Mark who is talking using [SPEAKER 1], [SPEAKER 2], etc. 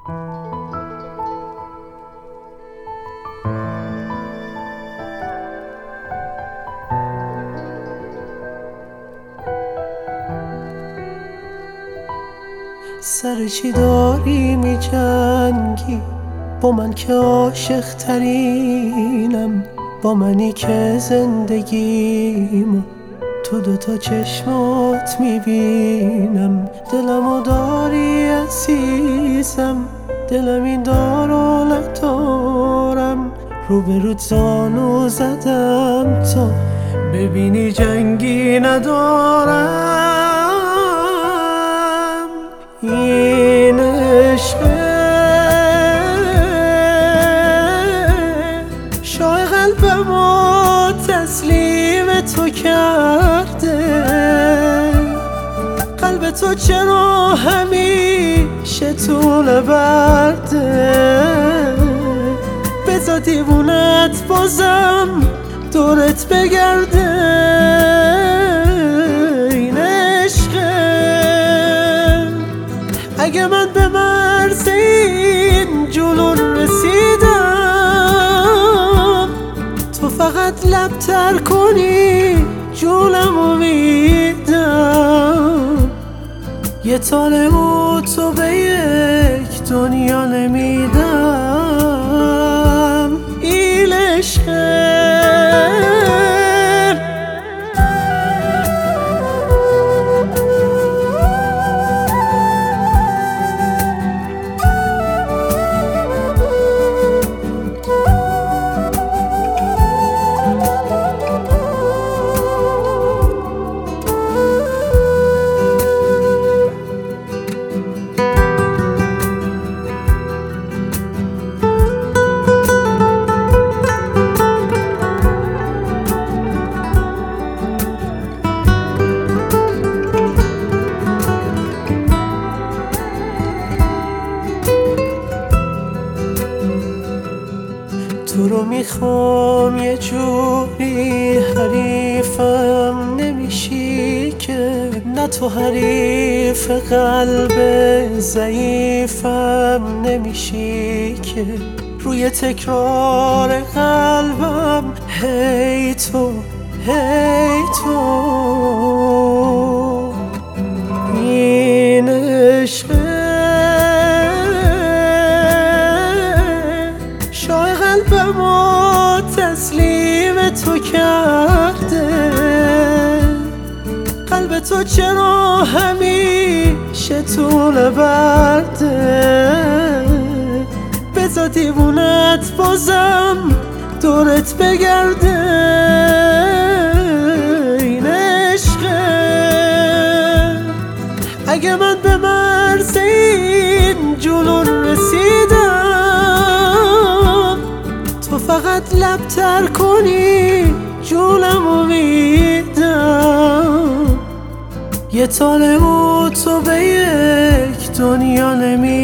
[SPEAKER 1] سر چی داری می جنگی با من که عاشق ترینم، با منی که زندگیمو تو دوتا چشمات می بینم. دلمو داری عزیزم، دلم این دار و ندارم، روبروت زانو زدم تا ببینی جنگی ندارم. این عشقه شای قلبمو تسلیم تو کرده، قلب تو چرا همیشه طول برده؟ بذار دیوونت بازم دورت بگرده. این عشقه اگه من به مرز این جنون رسیدم، تو فقط لب تر کنی جونمو میدم. یه تال تو به یک دنیا نمیدم. این عشقه تو رو میخوام یه جوری، حریفم نمیشی که، نه تو حریف قلب ضعیفم نمیشی که. روی تکرار قلبم هی تو هی تو. این عشقه قلبمو تسلیم تو کرده، قلب تو چرا همیشه طول برده؟ بذار دیوونت بازم دورت بگرده. این عشقه اگه من به مرز این جنون رسیدم، تو فقط لب تر کنی جونمو میدم. یه تال تو به یک دنیا نمیدم.